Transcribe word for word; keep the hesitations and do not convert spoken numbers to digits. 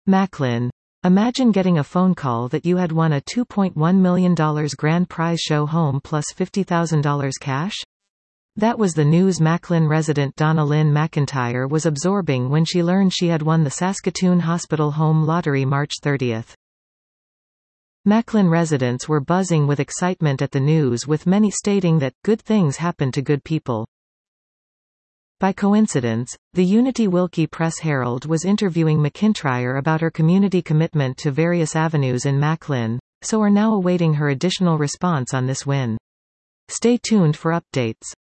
Macklin. Imagine getting a phone call that you had won a two point one million dollars grand prize show home plus fifty thousand dollars cash? That was the news Macklin resident Donna Lynn McIntyre was absorbing when she learned she had won the Saskatoon Hospital Home Lottery March thirtieth. Macklin residents were buzzing with excitement at the news, with many stating that, "good things happen to good people." By coincidence, the Unity Wilkie Press Herald was interviewing McIntyre about her community commitment to various avenues in Macklin, so are now awaiting her additional response on this win. Stay tuned for updates.